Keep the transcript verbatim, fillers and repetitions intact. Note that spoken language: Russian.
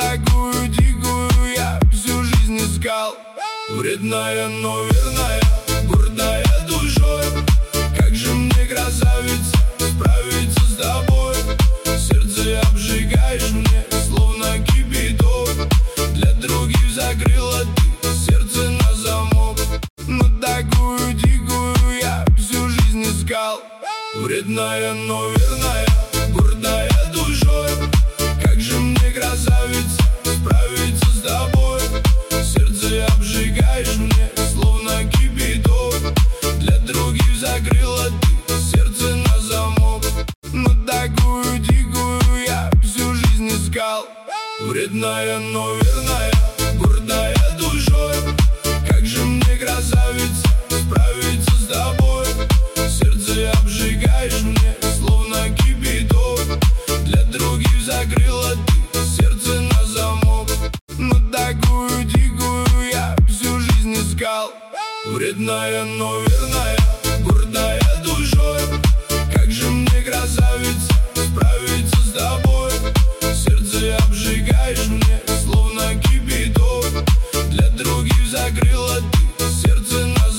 такую дикую я всю жизнь искал. Вредная, но верная, гордая душой. Как же мне, красавица, справиться с тобой? Сердце обжигаешь мне, словно кипяток. Для других закрыла ты сердце на замок. Но такую дикую я всю жизнь искал. Вредная, но верная, гордая душой. Как же мне, красавица, справиться с тобой? Сердце обжигаешь мне, словно кипяток. Для других закрыла ты сердце на замок. Но такую дикую я всю жизнь искал. Вредная, но верная, гордая душой. Как же мне, красавица, справиться с тобой? Сердце обжигаешь мне, словно кипяток. Для других закрыла ты сердце на замок. Но такую дикую я всю жизнь искал. Вредная, но верная, гордая душой.